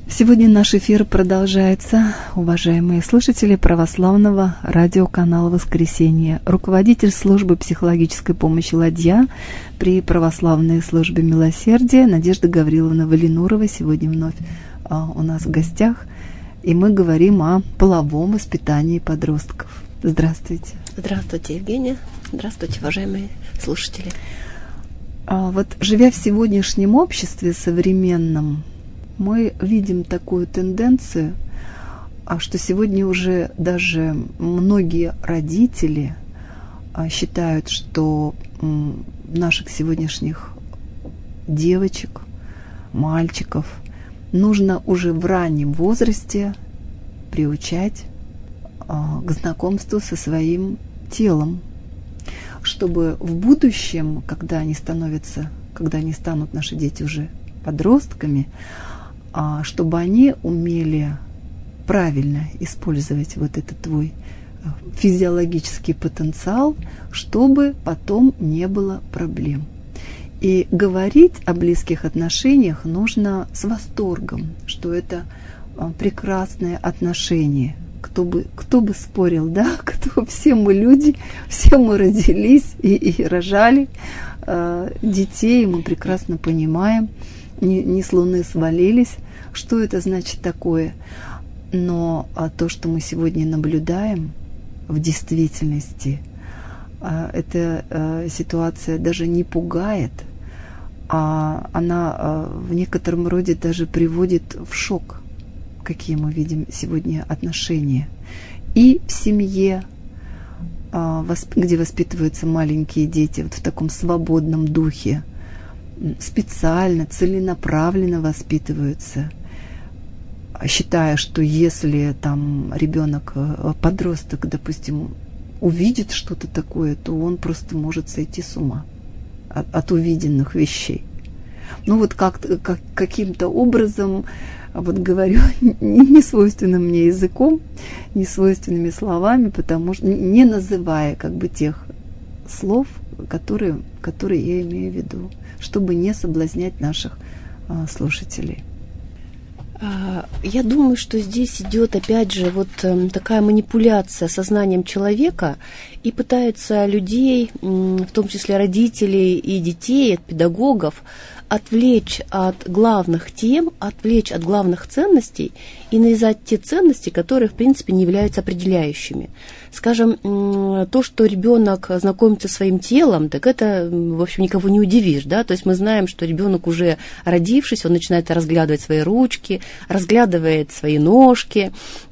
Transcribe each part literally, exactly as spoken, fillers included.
Сегодня наш эфир продолжается, уважаемые слушатели православного радиоканала «Воскресенье». Руководитель службы психологической помощи «Ладья» при православной службе милосердия Надежда Гавриловна Валинурова сегодня вновь а, у нас в гостях. И мы говорим о половом воспитании подростков. Здравствуйте. Здравствуйте, Евгения. Здравствуйте, уважаемые слушатели. А, вот живя в сегодняшнем обществе современном, мы видим такую тенденцию, что сегодня уже даже многие родители считают, что наших сегодняшних девочек, мальчиков нужно уже в раннем возрасте приучать к знакомству со своим телом, чтобы в будущем, когда они становятся, когда они станут, наши дети, уже подростками, чтобы они умели правильно использовать вот этот твой физиологический потенциал, чтобы потом не было проблем. И говорить о близких отношениях нужно с восторгом, что это прекрасное отношение. Кто бы, кто бы спорил, да? Кто, все мы люди, все мы родились и, и рожали э, детей, мы прекрасно понимаем, не, не с луны свалились, что это значит такое. Но а то, что мы сегодня наблюдаем в действительности, а, эта а, ситуация даже не пугает, а она а, в некотором роде даже приводит в шок, какие мы видим сегодня отношения. И в семье, а, восп... где воспитываются маленькие дети вот в таком свободном духе, специально, целенаправленно воспитываются, считая, что если там ребенок, подросток, допустим, увидит что-то такое, то он просто может сойти с ума от, от увиденных вещей. Ну вот как, как, каким-то образом, вот говорю, не свойственным мне языком, не свойственными словами, потому что не называя как бы тех слов, которые, которые я имею в виду, чтобы не соблазнять наших а, слушателей. Я думаю, что здесь идет, опять же, вот такая манипуляция сознанием человека, и пытаются людей, в том числе родителей и детей, от педагогов, отвлечь от главных тем, отвлечь от главных ценностей и навязать те ценности, которые, в принципе, не являются определяющими. Скажем, то, что ребенок знакомится со своим телом, так это, в общем, никого не удивишь, да, то есть мы знаем, что ребенок, уже родившись, он начинает разглядывать свои ручки, разглядывает свои ножки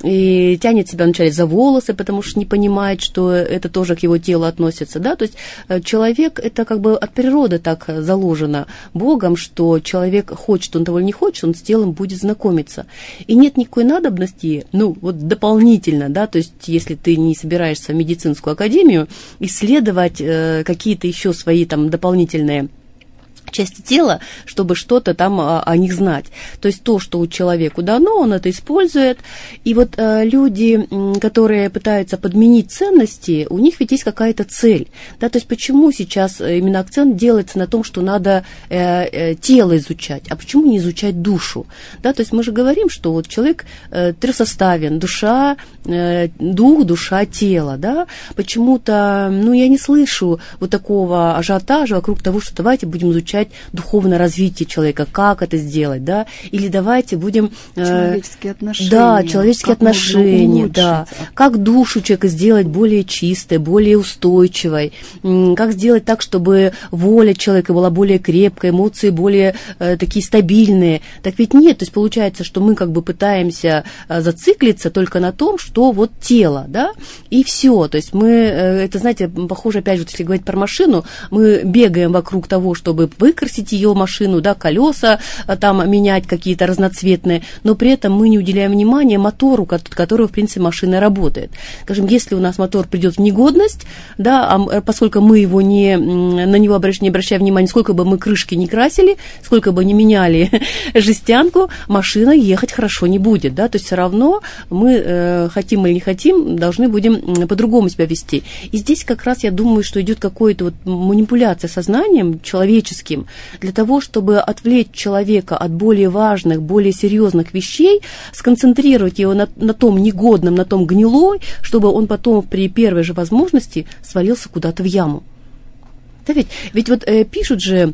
и тянет себя вначале за волосы, потому что не понимает, что это тоже к его телу относится, да, то есть человек, это как бы от природы так заложено Богом, что человек хочет, он того или не хочет, он с телом будет знакомиться. И нет никакой надобности, ну, вот дополнительно, да, то есть если ты не собираешься в медицинскую академию, исследовать э, какие-то еще свои там дополнительные части тела, чтобы что-то там о, о них знать. То есть то, что у человека дано, он это использует. И вот э, люди, которые пытаются подменить ценности, у них ведь есть какая-то цель. Да? То есть почему сейчас именно акцент делается на том, что надо э, э, тело изучать, а почему не изучать душу? Да? То есть мы же говорим, что вот человек э, трехсоставен, душа, э, дух, душа, тело. Да? Почему-то, ну, я не слышу вот такого ажиотажа вокруг того, что давайте будем изучать духовное развитие человека, как это сделать, да, или давайте будем... Человеческие отношения. Да, человеческие отношения, да. Как душу человека сделать более чистой, более устойчивой, как сделать так, чтобы воля человека была более крепкой, эмоции более э, такие стабильные. Так ведь нет, то есть получается, что мы как бы пытаемся э, зациклиться только на том, что вот тело, да, и все. То есть мы, э, это, знаете, похоже, опять же, вот если говорить про машину, мы бегаем вокруг того, чтобы выкрасить ее машину, да, колеса там менять какие-то разноцветные, но при этом мы не уделяем внимания мотору, который, в принципе, машина работает. Скажем, если у нас мотор придет в негодность, да, а поскольку мы его не, на него не обращаем внимания, сколько бы мы крышки не красили, сколько бы не меняли жестянку, машина ехать хорошо не будет, да, то есть все равно мы, э, хотим или не хотим, должны будем по-другому себя вести. И здесь как раз я думаю, что идет какая-то вот манипуляция сознанием человеческим, легким, для того, чтобы отвлечь человека от более важных, более серьезных вещей, сконцентрировать его на, на том негодном, на том гнилой, чтобы он потом при первой же возможности свалился куда-то в яму. Да ведь, ведь вот э, пишут же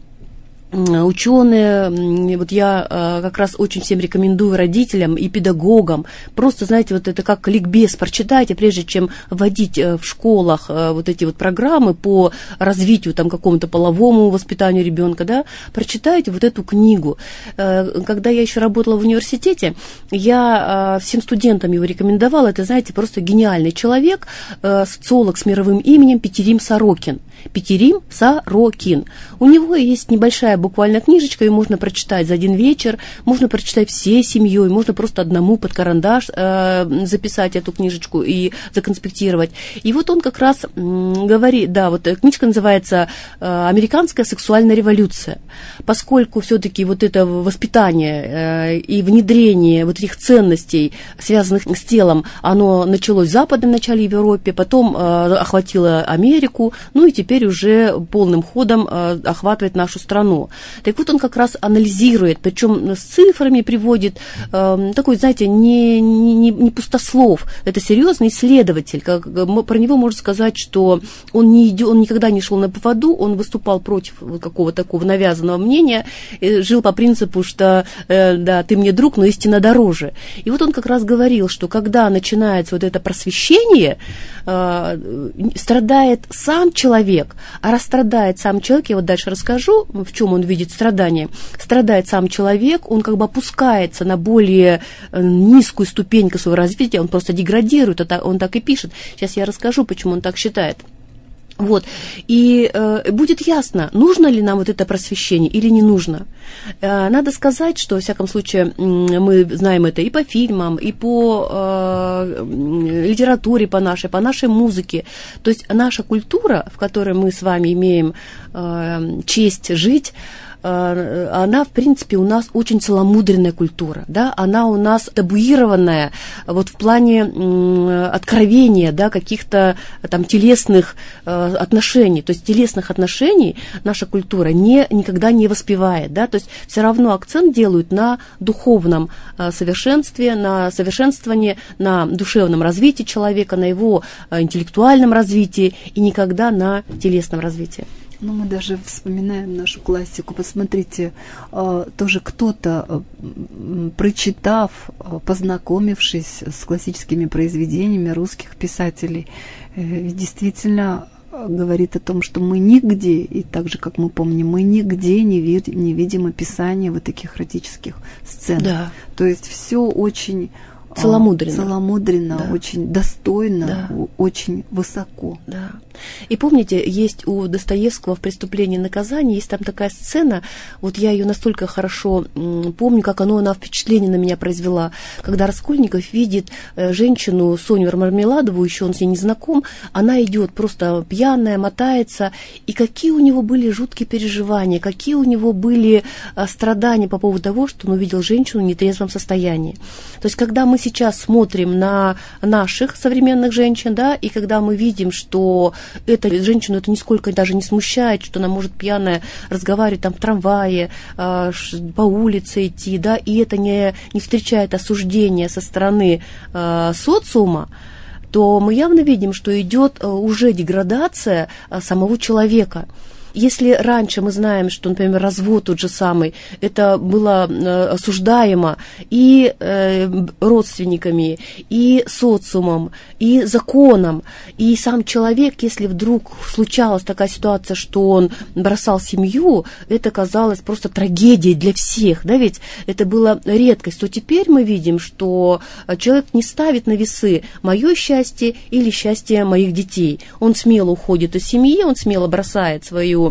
ученые, вот я э, как раз очень всем рекомендую родителям и педагогам, просто, знаете, вот это как ликбез прочитайте, прежде чем вводить э, в школах э, вот эти вот программы по развитию там какому-то половому воспитанию ребенка, да, прочитайте вот эту книгу. Э, когда я еще работала в университете, я э, всем студентам его рекомендовала, это, знаете, просто гениальный человек, э, социолог с мировым именем Петерим Сорокин. Петерим Сорокин. У него есть небольшая буквально книжечка, ее можно прочитать за один вечер, можно прочитать всей семьей, можно просто одному под карандаш э, записать эту книжечку и законспектировать. И вот он как раз м, говорит, да, вот книжка называется «Американская сексуальная революция». Поскольку все-таки вот это воспитание э, и внедрение вот этих ценностей, связанных с телом, оно началось в западном начале в Европе, потом э, охватило Америку, ну и теперь уже полным ходом э, охватывает нашу страну. Так вот он как раз анализирует, причем с цифрами приводит, э, такой, знаете, не, не, не пустослов, это серьезный исследователь. Как, про него можно сказать, что он, не идет, он никогда не шел на поводу, он выступал против какого-то такого навязанного мнения, жил по принципу, что э, да, ты мне друг, но истина дороже. И вот он как раз говорил, что когда начинается вот это просвещение, э, страдает сам человек, а раз страдает сам человек, я вот дальше расскажу, в чем он видит страдание, страдает сам человек, он как бы опускается на более низкую ступеньку своего развития, он просто деградирует, он так и пишет. Сейчас я расскажу, почему он так считает. Вот. И э, будет ясно, нужно ли нам вот это просвещение или не нужно. Э, надо сказать, что, во всяком случае, мы знаем это и по фильмам, и по э, литературе по нашей, по нашей музыке. То есть наша культура, в которой мы с вами имеем э, честь жить, она, в принципе, у нас очень целомудренная культура, да, она у нас табуированная вот в плане откровения, да, каких-то там телесных отношений, то есть телесных отношений наша культура не, никогда не воспевает, да, то есть все равно акцент делают на духовном совершенстве, на совершенствовании, на душевном развитии человека, на его интеллектуальном развитии и никогда на телесном развитии. Ну, мы даже вспоминаем нашу классику. Посмотрите, тоже кто-то, прочитав, познакомившись с классическими произведениями русских писателей, действительно говорит о том, что мы нигде, и так же, как мы помним, мы нигде не, вид- не видим описания вот таких эротических сцен. Да. То есть все очень... Целомудренно. Целомудренно, да. Очень достойно, да. Очень высоко. Да. И помните, есть у Достоевского в «Преступлении и наказании» есть там такая сцена, вот я ее настолько хорошо м, помню, как оно, она впечатление на меня произвела, когда Раскольников видит э, женщину Соню Мармеладову, еще он с ней не знаком, она идет просто пьяная, мотается, и какие у него были жуткие переживания, какие у него были э, страдания по поводу того, что он увидел женщину в нетрезвом состоянии. То есть, когда мы сейчас смотрим на наших современных женщин, да, и когда мы видим, что эта женщину это нисколько даже не смущает, что она может пьяная разговаривать там в трамвае, э, по улице идти, да, и это не, не встречает осуждения со стороны э, социума, то мы явно видим, что идет э, уже деградация э, самого человека. Если раньше мы знаем, что, например, развод тот же самый, это было э, осуждаемо и э, родственниками, и социумом, и законом, и сам человек, если вдруг случалась такая ситуация, что он бросал семью, это казалось просто трагедией для всех, да, ведь это была редкость, то теперь мы видим, что человек не ставит на весы мое счастье или счастье моих детей. Он смело уходит из семьи, он смело бросает свою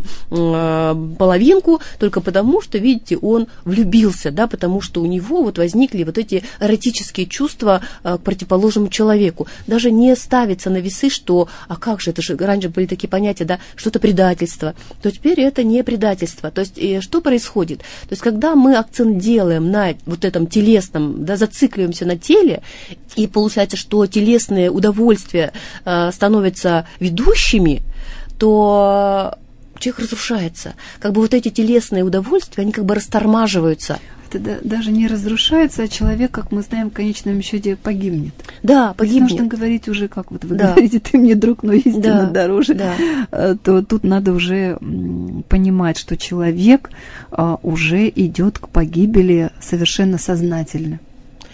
половинку только потому, что, видите, он влюбился, да, потому что у него вот возникли вот эти эротические чувства к противоположному человеку. Даже не ставится на весы, что, а как же, это же раньше были такие понятия, да, что это предательство, то теперь это не предательство. То есть что происходит? То есть когда мы акцент делаем на вот этом телесном, да, зацикливаемся на теле, и получается, что телесные удовольствия становятся ведущими, то человек разрушается. Как бы вот эти телесные удовольствия, они как бы растормаживаются. Это даже не разрушается, а человек, как мы знаем, в конечном счете погибнет. Да, погибнет. Если нужно говорить уже, как вот вы да. говорите, ты мне друг, но истина да. дороже, да. то тут надо уже понимать, что человек уже идет к погибели совершенно сознательно.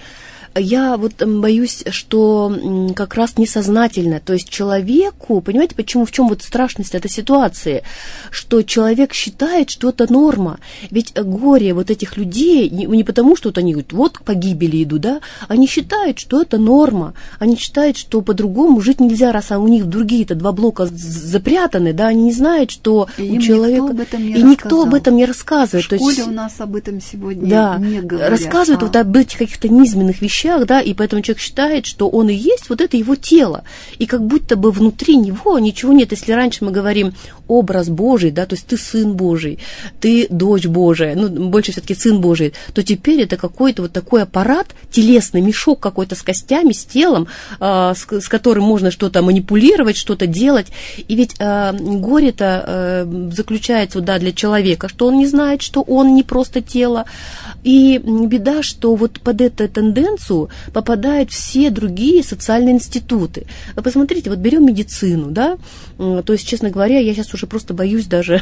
Я вот боюсь, что как раз несознательно, то есть человеку, понимаете, почему, в чем вот страшность этой ситуации, что человек считает, что это норма, ведь горе вот этих людей, не, не потому, что вот они говорят, вот к погибели идут, да, они считают, что это норма, они считают, что по-другому жить нельзя, раз у них другие-то два блока запрятаны, да, они не знают, что и у человека... Никто об этом не и никто об этом не рассказывает. В школе то есть, у нас об этом сегодня да, не говорят. Рассказывают а... вот об этих каких-то низменных вещах, да, и поэтому человек считает, что он и есть вот это его тело, и как будто бы внутри него ничего нет. Если раньше мы говорим образ Божий, да, то есть ты сын Божий, ты дочь Божия, ну, больше все-таки сын Божий, то теперь это какой-то вот такой аппарат, телесный мешок какой-то с костями, с телом, э, с, с которым можно что-то манипулировать, что-то делать. И ведь э, горе-то э, заключается, да, для человека, что он не знает, что он не просто тело. И беда, что вот под эту тенденцию попадают все другие социальные институты. Вы посмотрите, вот берем медицину, да, то есть, честно говоря, я сейчас уже просто боюсь даже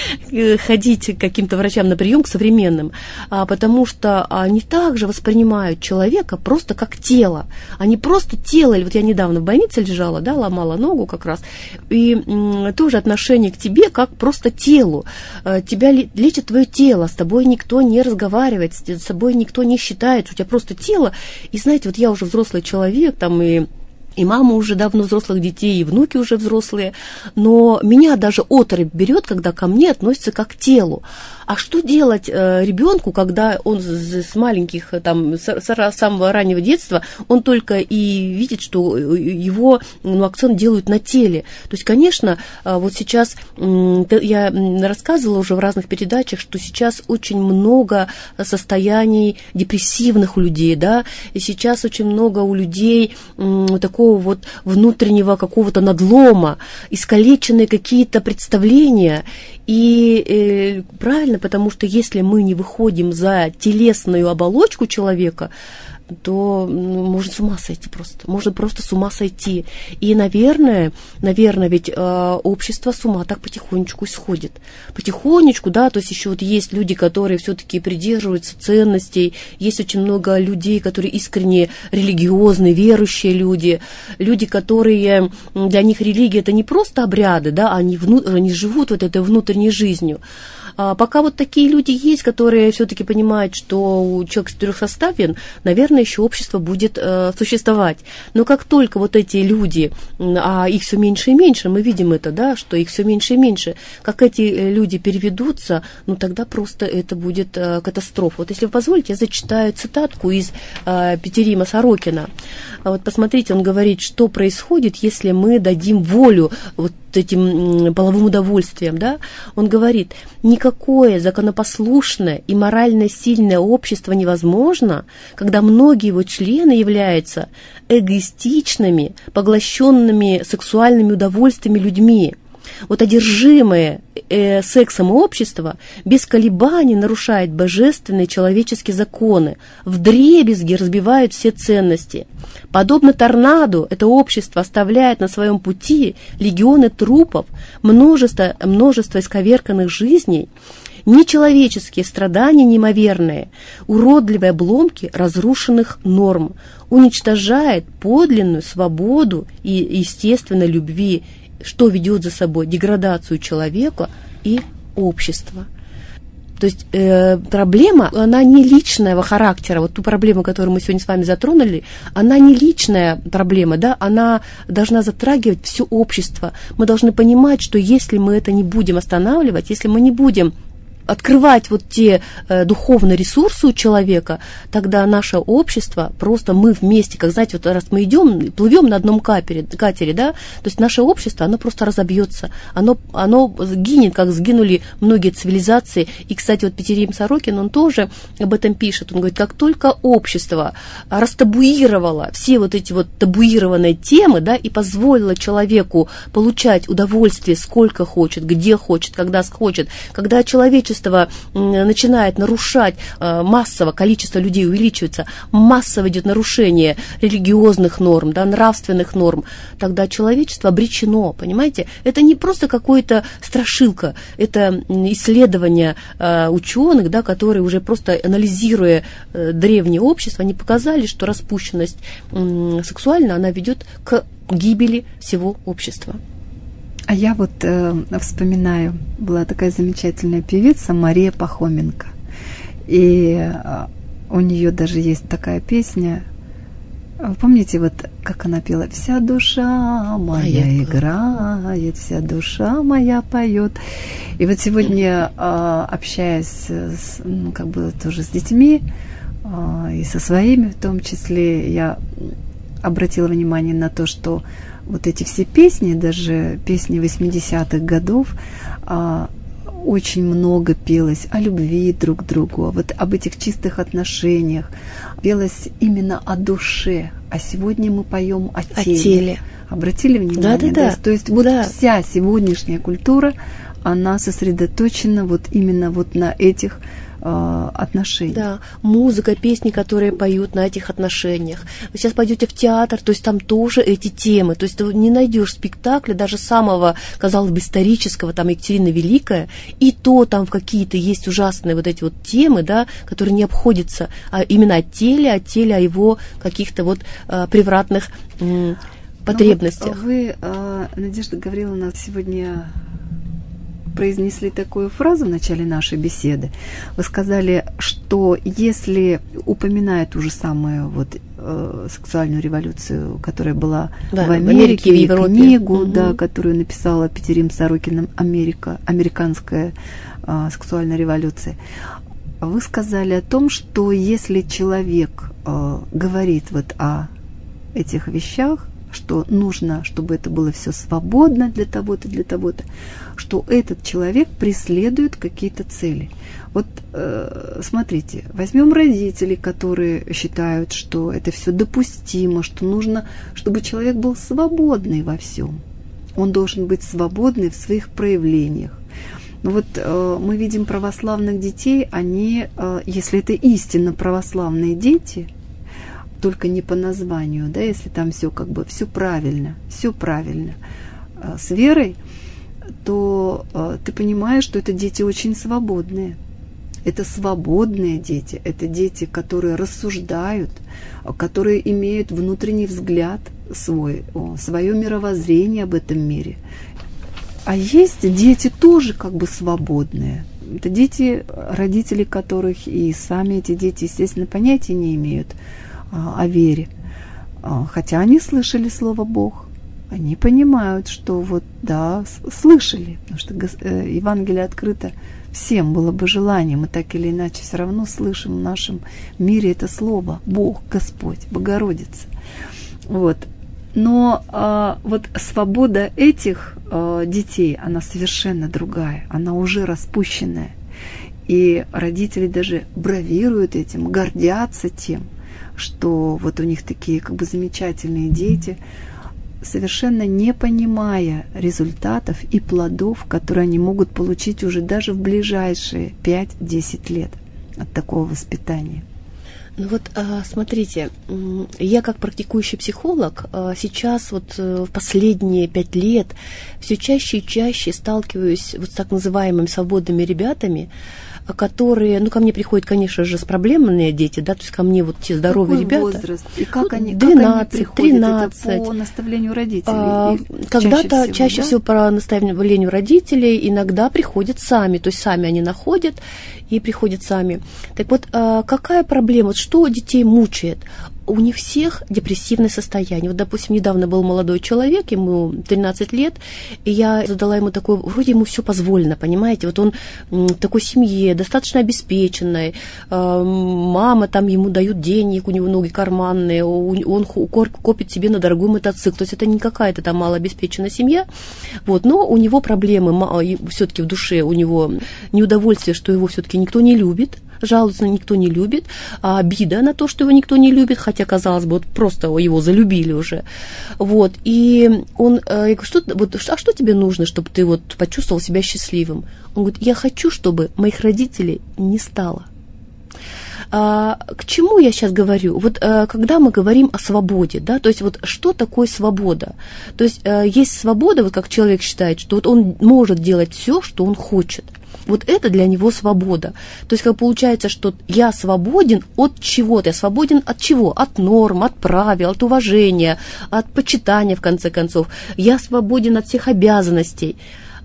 ходить к каким-то врачам на прием, к современным, потому что они также воспринимают человека просто как тело. Они просто тело. Вот я недавно в больнице лежала, да, ломала ногу как раз, и тоже отношение к тебе как просто телу. Тебя лечит твое тело, с тобой никто не разговаривает, с собой никто не считает, у тебя просто тело. И знаете, вот я уже взрослый человек, там и и мама уже давно взрослых детей, и внуки уже взрослые, но меня даже оторопь берет, когда ко мне относятся как к телу. А что делать э, ребенку, когда он с, с маленьких, там, с, с самого раннего детства, он только и видит, что его, ну, акцент делают на теле. То есть, конечно, э, вот сейчас э, я рассказывала уже в разных передачах, что сейчас очень много состояний депрессивных у людей, да, и сейчас очень много у людей э, такого вот внутреннего какого-то надлома, искалеченные какие-то представления. И э, правильно, потому что если мы не выходим за телесную оболочку человека, то ну, можно с ума сойти просто, можно просто с ума сойти. И, наверное, наверное, ведь э, общество с ума так потихонечку сходит. Потихонечку, да, то есть еще вот есть люди, которые все-таки придерживаются ценностей, есть очень много людей, которые искренне религиозные, верующие люди, люди, которые, для них религия это не просто обряды, да, они, вну, они живут вот этой внутренней жизнью. А пока вот такие люди есть, которые все-таки понимают, что человек четырехсоставен, наверное, еще общество будет э, существовать. Но как только вот эти люди, а их все меньше и меньше, мы видим это, да, что их все меньше и меньше, как эти люди переведутся, ну тогда просто это будет э, катастрофа. Вот если вы позволите, я зачитаю цитатку из э, Петерима Сорокина. Вот посмотрите, он говорит, что происходит, если мы дадим волю вот этим половым удовольствием, да? Он говорит, никакое законопослушное и морально сильное общество невозможно, когда многие его члены являются эгоистичными, поглощенными сексуальными удовольствиями людьми. Вот одержимое э, сексом общество без колебаний нарушает божественные человеческие законы, вдребезги разбивает все ценности. Подобно торнадо, это общество оставляет на своем пути легионы трупов, множество, множество исковерканных жизней, нечеловеческие страдания неимоверные, уродливые обломки разрушенных норм, уничтожает подлинную свободу и естественной любви, что ведет за собой деградацию человека и общества. То есть э, проблема, она не личного характера. Вот ту проблему, которую мы сегодня с вами затронули, она не личная проблема, да, она должна затрагивать все общество. Мы должны понимать, что если мы это не будем останавливать, если мы не будем открывать вот те э, духовные ресурсы у человека, тогда наше общество, просто мы вместе, как знаете, вот раз мы идем, плывем на одном катере, катере, да, то есть наше общество, оно просто разобьется, оно, оно сгинет, как сгинули многие цивилизации. И, кстати, вот Петерим Сорокин, он тоже об этом пишет, он говорит, как только общество растабуировало все вот эти вот табуированные темы, да, и позволило человеку получать удовольствие сколько хочет, где хочет, когда хочет, когда человечество начинает нарушать, массово количество людей увеличивается, массово идет нарушение религиозных норм, да, нравственных норм, тогда человечество обречено, понимаете? Это не просто какое-то страшилка, это исследования ученых, да, которые уже просто анализируя древнее общество, они показали, что распущенность сексуальная, она ведет к гибели всего общества. А я вот э, вспоминаю, была такая замечательная певица Мария Пахоменко. И э, у нее даже есть такая песня. Вы помните, вот как она пела? «Вся душа моя а играет, вся душа моя поет». И вот сегодня, э, общаясь с, ну, как бы тоже с детьми, э, и со своими в том числе, я обратила внимание на то, что вот эти все песни, даже песни восьмидесятых годов, а, очень много пелось о любви друг к другу, вот об этих чистых отношениях, пелось именно о душе, а сегодня мы поем о теле. О теле. Обратили внимание? Да, да, да. То есть вот да. вся сегодняшняя культура, она сосредоточена вот именно вот на этих отношений. Да, музыка, песни, которые поют на этих отношениях. Вы сейчас пойдете в театр, то есть там тоже эти темы. То есть ты не найдешь спектакля, даже самого, казалось бы, исторического, там Екатерина Великая, и то там какие-то есть ужасные вот эти вот темы, да, которые не обходятся а именно о теле, о теле, о его каких-то вот а, превратных м, потребностях. Вот вы, а, Надежда Гавриловна, сегодня произнесли такую фразу в начале нашей беседы. Вы сказали, что если упоминают ту же самую вот, э, сексуальную революцию, которая была да, в Америке, в Европе, книгу, угу. да, которую написала Петерим Сорокин «Америка», «Американская э, сексуальная революция», вы сказали о том, что если человек э, говорит вот о этих вещах, что нужно, чтобы это было все свободно для того-то, для того-то, что этот человек преследует какие-то цели. Вот э, смотрите, возьмем родителей, которые считают, что это все допустимо, что нужно, чтобы человек был свободный во всем. Он должен быть свободный в своих проявлениях. Но вот э, мы видим православных детей, они, э, если это истинно православные дети, только не по названию, да, если там все как бы все правильно, все правильно э, с верой, то э, ты понимаешь, что это дети очень свободные. Это свободные дети, это дети, которые рассуждают, которые имеют внутренний взгляд свой, свое мировоззрение об этом мире. А есть дети тоже как бы свободные. Это дети, родители которых и сами эти дети, естественно, понятия не имеют о вере. Хотя они слышали слово Бог. Они понимают, что вот, да, слышали, потому что Евангелие открыто всем, было бы желание. Мы так или иначе все равно слышим в нашем мире это слово Бог, Господь, Богородица. Вот. Но а, вот свобода этих а, детей, она совершенно другая, она уже распущенная. И родители даже бравируют этим, гордятся тем, что вот у них такие как бы замечательные дети, совершенно не понимая результатов и плодов, которые они могут получить уже даже в ближайшие пять-десять лет от такого воспитания. Ну вот, смотрите, я как практикующий психолог сейчас вот в последние пять лет все чаще и чаще сталкиваюсь вот с так называемыми свободными ребятами, которые, ну, ко мне приходят, конечно же, с проблемные дети, да, то есть ко мне вот те здоровые Какой ребята. Возраст? И как они, двенадцать, как они приходят? тринадцать. Это по наставлению родителей? А, когда-то чаще, всего, чаще да? всего по наставлению родителей, иногда приходят сами, то есть сами они находят и приходят сами. Так вот, какая проблема, вот что детей мучает? у них всех депрессивное состояние. Вот, допустим, недавно был молодой человек, ему тринадцать лет, и я задала ему такое, вроде ему все позволено, понимаете, вот он в такой семье, достаточно обеспеченной, мама там ему дают денег, у него ноги карманные, он копит себе на дорогой мотоцикл, то есть это не какая-то там малообеспеченная семья, вот, но у него проблемы, все-таки в душе у него неудовольствие, что его все-таки никто не любит, жалуется, никто не любит, а обида на то, что его никто не любит, хотя, казалось бы, вот просто его залюбили уже. Вот, и он, я говорю, что, вот, а что тебе нужно, чтобы ты вот почувствовал себя счастливым? Он говорит, я хочу, чтобы моих родителей не стало. А, к чему я сейчас говорю? Вот а, когда мы говорим о свободе, да, то есть вот что такое свобода? То есть а, есть свобода, вот как человек считает, что вот он может делать все, что он хочет. Вот это для него свобода. То есть как получается, что я свободен от чего-то. Я свободен от чего? От норм, от правил, от уважения, от почитания, в конце концов. Я свободен от всех обязанностей.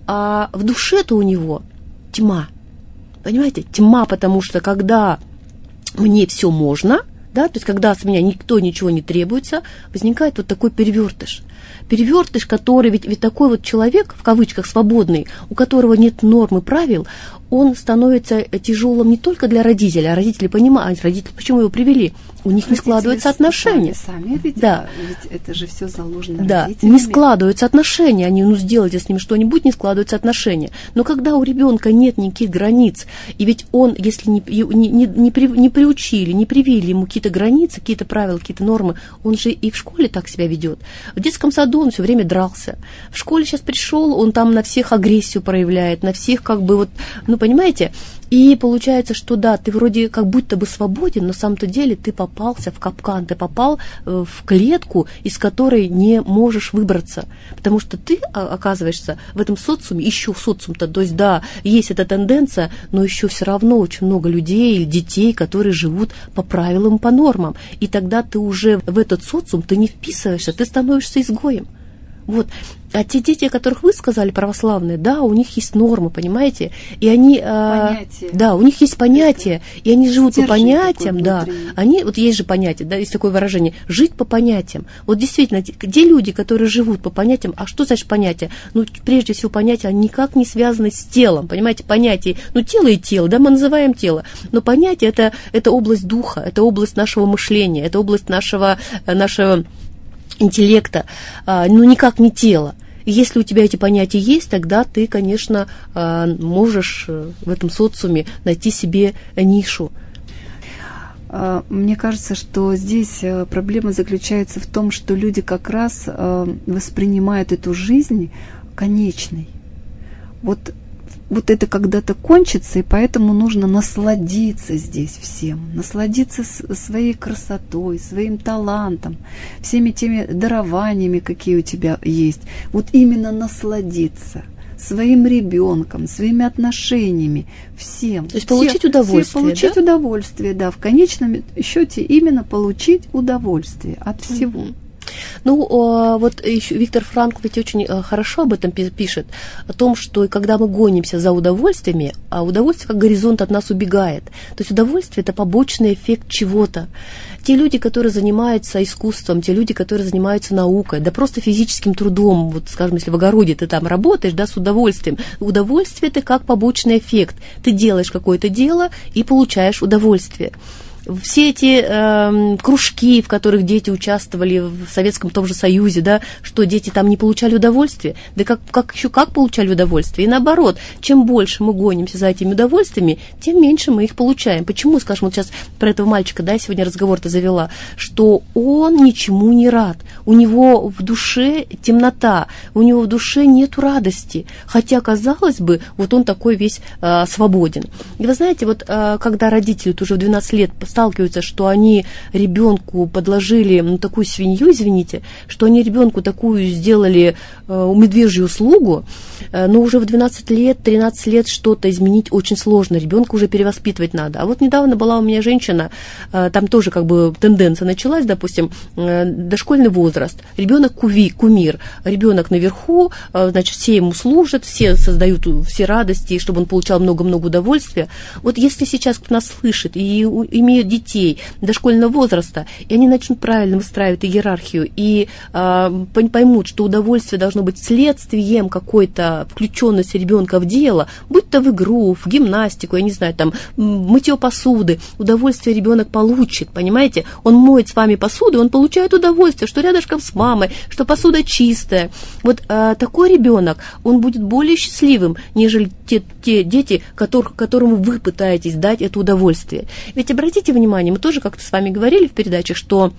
А в душе-то у него тьма. Понимаете? Тьма, потому что когда мне все можно, да, то есть когда с меня никто ничего не требуется, возникает вот такой перевертыш. Перевертыш, который, ведь, ведь такой вот человек, в кавычках, свободный, у которого нет норм и правил, он становится тяжелым не только для родителей, а родители понимают, родители, почему его привели, у них родители не складываются отношения. Сами, сами ведь, да. ведь это же все заложено да, родителями. Не складываются отношения, они, ну, сделайте с ним что-нибудь, не складываются отношения. Но когда у ребенка нет никаких границ, и ведь он, если не, не, не, не, при, не приучили, не привили ему какие-то границы, какие-то правила, какие-то нормы, он же и в школе так себя ведет. В детском саду он все время дрался. В школе сейчас пришел, он там на всех агрессию проявляет, на всех как бы вот, ну, понимаете? И получается, что да, ты вроде как будто бы свободен, но на самом-то деле ты попался в капкан, ты попал в клетку, из которой не можешь выбраться. Потому что ты оказываешься в этом социуме, еще в социуме-то, то есть да, есть эта тенденция, но еще все равно очень много людей или детей, которые живут по правилам, по нормам. И тогда ты уже в этот социум, ты не вписываешься, ты становишься изгоем. Вот. А те дети, о которых вы сказали, православные, да, у них есть нормы, понимаете, и они, понятия. А, да, у них есть понятия, и они живут по понятиям, да, они, вот есть же понятие, да, есть такое выражение, жить по понятиям. Вот действительно, те люди, которые живут по понятиям, а что значит понятие? Ну, прежде всего, понятия, они никак не связаны с телом, понимаете, понятие, ну, тело и тело, да, мы называем тело, но понятие это, это область духа, это область нашего мышления, это область нашего, нашего интеллекта, ну, никак не тело. И если у тебя эти понятия есть, тогда ты, конечно, можешь в этом социуме найти себе нишу. Мне кажется, что здесь проблема заключается в том, что люди как раз воспринимают эту жизнь конечной. Вот Вот это когда-то кончится, и поэтому нужно насладиться здесь всем, насладиться своей красотой, своим талантом, всеми теми дарованиями, какие у тебя есть. Вот именно насладиться своим ребенком, своими отношениями, всем. То есть получить всем, удовольствие, всем получить да? удовольствие, да, в конечном счете именно получить удовольствие от всего. Mm-hmm. Ну, вот еще Виктор Франкл ведь очень хорошо об этом пишет, о том, что когда мы гонимся за удовольствиями, а удовольствие как горизонт от нас убегает. То есть удовольствие – это побочный эффект чего-то. Те люди, которые занимаются искусством, те люди, которые занимаются наукой, да просто физическим трудом, вот, скажем, если в огороде ты там работаешь, да, с удовольствием. Удовольствие – это как побочный эффект. Ты делаешь какое-то дело и получаешь удовольствие. Все эти э, кружки, в которых дети участвовали в Советском том же Союзе, да, что дети там не получали удовольствия, да как, как еще как получали удовольствие. И наоборот, чем больше мы гонимся за этими удовольствиями, тем меньше мы их получаем. Почему, скажем, вот сейчас про этого мальчика, да, я сегодня разговор-то завела, что он ничему не рад, у него в душе темнота, у него в душе нету радости, хотя, казалось бы, вот он такой весь э, свободен. И вы знаете, вот э, когда родители вот уже в двенадцать лет сталкиваются, что они ребенку подложили, ну, такую свинью, извините, что они ребенку такую сделали э, медвежью услугу, э, но уже в двенадцать лет, тринадцать лет что-то изменить очень сложно, ребенка уже перевоспитывать надо. А вот недавно была у меня женщина, э, там тоже как бы тенденция началась, допустим, э, дошкольный возраст, ребенок куви, кумир, ребенок наверху, э, значит, все ему служат, все создают все радости, чтобы он получал много-много удовольствия. Вот если сейчас кто нас слышит и имеет имеют детей дошкольного возраста, и они начнут правильно выстраивать иерархию, и э, поймут, что удовольствие должно быть следствием какой-то включенности ребенка в дело, будь то в игру, в гимнастику, я не знаю, там, мытье посуды, удовольствие ребенок получит, понимаете? Он моет с вами посуду, он получает удовольствие, что рядышком с мамой, что посуда чистая. Вот э, такой ребенок, он будет более счастливым, нежели те, те дети, которых, которому вы пытаетесь дать это удовольствие. Ведь обратите внимание, мы тоже как-то с вами говорили в передаче, что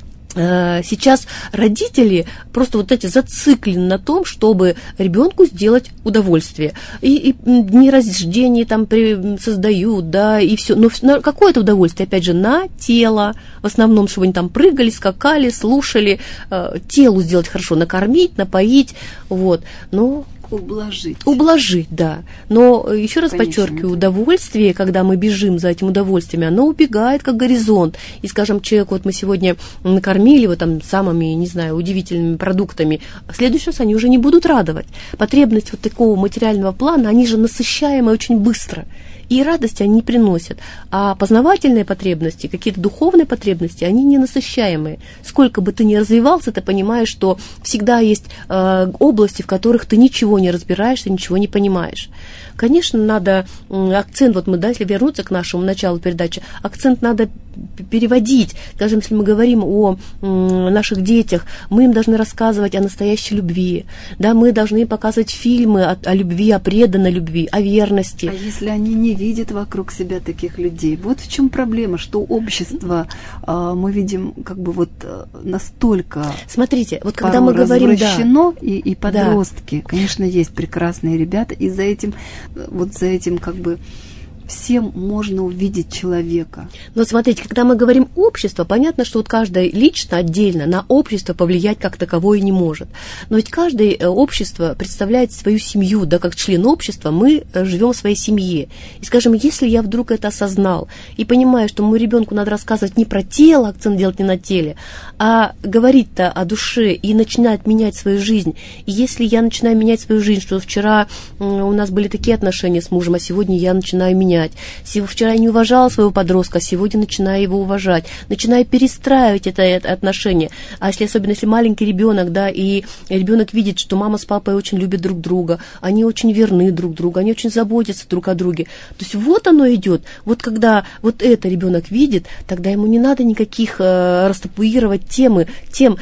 сейчас родители просто вот эти зациклены на том, чтобы ребенку сделать удовольствие. И, и дни рождения там при, создают, да, и все. Но какое-то удовольствие, опять же, на тело. В основном, чтобы они там прыгали, скакали, слушали. Э, телу сделать хорошо, накормить, напоить. Вот. Но Ублажить. Ублажить, да. Но еще раз Конечно, подчеркиваю, это... удовольствие, когда мы бежим за этим удовольствием, оно убегает как горизонт. И, скажем, человеку, вот мы сегодня накормили его там самыми, не знаю, удивительными продуктами, в следующий раз они уже не будут радовать. Потребность вот такого материального плана, они же насыщаемые очень быстро. И радости они не приносят. А познавательные потребности, какие-то духовные потребности, они не насыщаемые. Сколько бы ты ни развивался, ты понимаешь, что всегда есть э, области, в которых ты ничего не разбираешься, ничего не понимаешь. Конечно, надо акцент, вот мы, да, если вернуться к нашему началу передачи, акцент надо переводить. Скажем, если мы говорим о наших детях, мы им должны рассказывать о настоящей любви, да, мы должны им показывать фильмы о, о любви, о преданной любви, о верности. А если они не видят вокруг себя таких людей? Вот в чем проблема, что общество, мы видим, как бы вот настолько Смотрите, вот когда мы говорим, да, и, и подростки, да. Конечно, есть прекрасные ребята, и за этим, вот за этим как бы всем можно увидеть человека. Но смотрите, когда мы говорим общество, понятно, что вот каждое лично, отдельно на общество повлиять как таковое не может. Но ведь каждое общество представляет свою семью, да, как член общества мы живем в своей семье. И, скажем, если я вдруг это осознал и понимаю, что моему ребенку надо рассказывать не про тело, акцент делать не на теле, а говорить-то о душе и начинать менять свою жизнь. И если я начинаю менять свою жизнь, что вчера у нас были такие отношения с мужем, а сегодня я начинаю менять. Вчера я не уважала своего подростка, а сегодня начинаю его уважать, начинаю перестраивать это, это отношение. А если, особенно если маленький ребенок, да, и ребенок видит, что мама с папой очень любят друг друга, они очень верны друг другу, они очень заботятся друг о друге. То есть вот оно идет. Вот когда вот это ребенок видит, тогда ему не надо никаких э, растапуировать темы, тем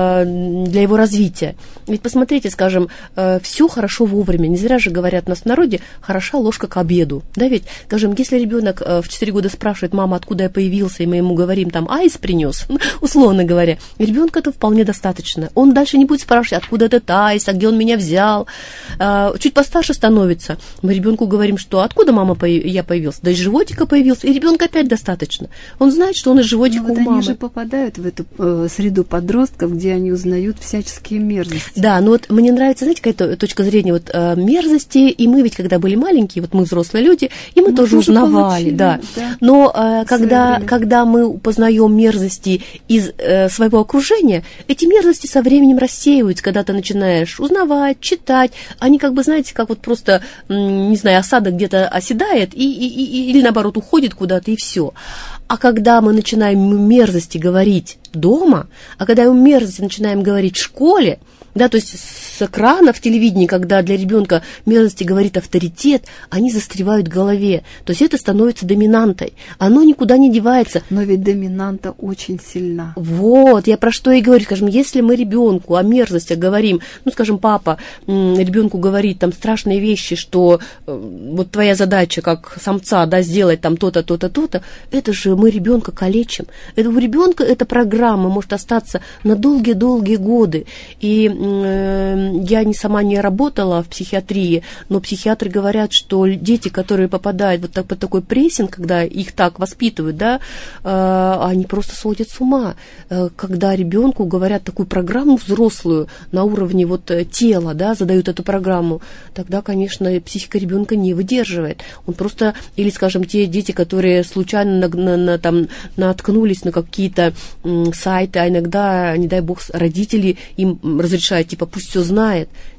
э, для его развития. Ведь посмотрите, скажем, э, все хорошо вовремя. Не зря же говорят у нас в народе, хороша ложка к обеду. Да, ведь, скажем, если ребенок в четыре года спрашивает: мама, откуда я появился, и мы ему говорим, там, айс принес, условно говоря, ребенку это вполне достаточно. Он дальше не будет спрашивать, откуда этот айс, а где он меня взял. Чуть постарше становится, мы ребенку говорим, что откуда, мама, я появился, да из животика появился, и ребенку опять достаточно. Он знает, что он из животика вот у мамы. Они же попадают в эту э, среду подростков, где они узнают всяческие мерзости. Да, но вот мне нравится, знаете, какая-то точка зрения вот э, мерзости, и мы ведь, когда были маленькие, вот мы взрослые люди, и мы, мы тоже узнавали, получили, да. да. Но э, когда, когда мы познаем мерзости из э, своего окружения, эти мерзости со временем рассеиваются, когда ты начинаешь узнавать, читать. Они как бы, знаете, как вот просто, не знаю, осадок где-то оседает и, и, и, или наоборот уходит куда-то, и все. А когда мы начинаем мерзости говорить дома, а когда мы мерзости начинаем говорить в школе, да, то есть с экранов телевидения, когда для ребенка мерзости говорит авторитет, они застревают в голове. То есть это становится доминантой. Оно никуда не девается. Но ведь доминанта очень сильна. Вот, я про что и говорю. Скажем, если мы ребенку о мерзостях говорим, ну, скажем, папа ребенку говорит там страшные вещи, что вот твоя задача как самца, да, сделать там то-то, то-то, то-то, это же мы ребенка калечим. Это у ребенка эта программа может остаться на долгие-долгие годы. И я не сама не работала в психиатрии, но психиатры говорят, что дети, которые попадают вот так, под такой прессинг, когда их так воспитывают, да, они просто сходят с ума. Когда ребенку говорят такую программу взрослую на уровне вот тела, да, задают эту программу, тогда, конечно, психика ребенка не выдерживает. Он просто, или, скажем, те дети, которые случайно на, на, на, там, наткнулись на какие-то м, сайты, а иногда, не дай бог, родители им разрешают, типа, пусть все знает.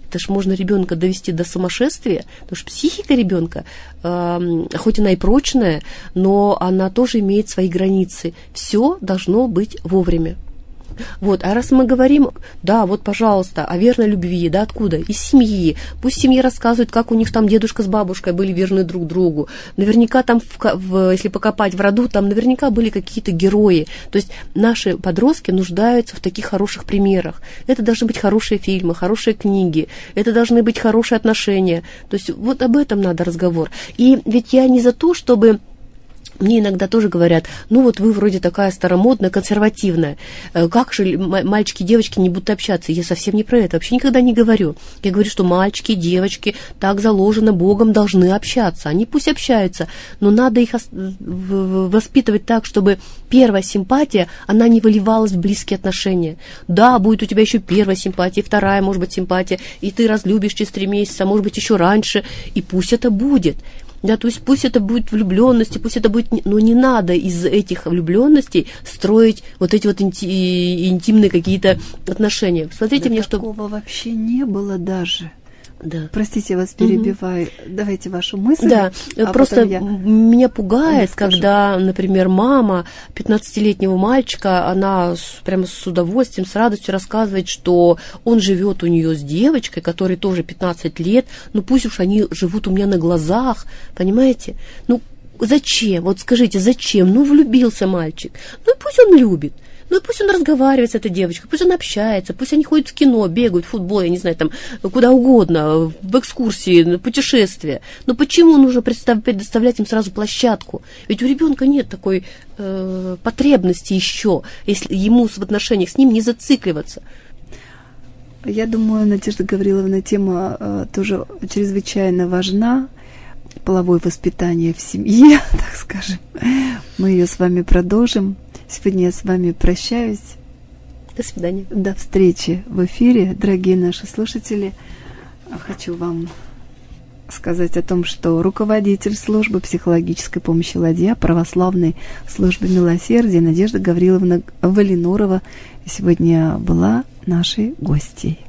Это ж можно ребенка довести до сумасшествия, потому что психика ребенка, э, хоть она и прочная, но она тоже имеет свои границы. Все должно быть вовремя. Вот, а раз мы говорим, да, вот, пожалуйста, о верной любви, да, откуда? Из семьи. Пусть семьи рассказывают, как у них там дедушка с бабушкой были верны друг другу. Наверняка там, в, в, если покопать в роду, там наверняка были какие-то герои. То есть наши подростки нуждаются в таких хороших примерах. Это должны быть хорошие фильмы, хорошие книги, это должны быть хорошие отношения. То есть вот об этом надо разговор. И ведь я не за то, чтобы... Мне иногда тоже говорят, ну вот вы вроде такая старомодная, консервативная, как же мальчики и девочки не будут общаться? Я совсем не про это, вообще никогда не говорю. Я говорю, что мальчики и девочки так заложено Богом должны общаться. Они пусть общаются, но надо их воспитывать так, чтобы первая симпатия, она не выливалась в близкие отношения. Да, будет у тебя еще первая симпатия, вторая, может быть, симпатия, и ты разлюбишь через три месяца, может быть, еще раньше, и пусть это будет. Да, то есть пусть это будет влюбленности, пусть это будет, но не надо из этих влюбленностей строить вот эти вот инти, интимные какие-то отношения. Смотрите, да мне, такого что... вообще не было даже. Да. Простите, я вас перебиваю. Угу. Давайте вашу мысль. Да, а просто я... меня пугает, когда, например, мама пятнадцатилетнего мальчика, она прямо с удовольствием, с радостью рассказывает, что он живет у нее с девочкой, которой тоже пятнадцать лет, ну пусть уж они живут у меня на глазах, понимаете? Ну зачем? Вот скажите, зачем? Ну влюбился мальчик, ну и пусть он любит. Ну и пусть он разговаривает с этой девочкой, пусть он общается, пусть они ходят в кино, бегают, в футбол, я не знаю, там, куда угодно, в экскурсии, путешествия. Но почему нужно предоставлять им сразу площадку? Ведь у ребенка нет такой э, потребности еще, если ему в отношениях с ним не зацикливаться. Я думаю, Надежда Гавриловна, тема э, тоже чрезвычайно важна. Половое воспитание в семье, так скажем. Мы ее с вами продолжим. Сегодня я с вами прощаюсь. До свидания. До встречи в эфире, дорогие наши слушатели. Хочу вам сказать о том, что руководитель службы психологической помощи «Ладья» православной службы милосердия Надежда Гавриловна Валинурова сегодня была нашей гостьей.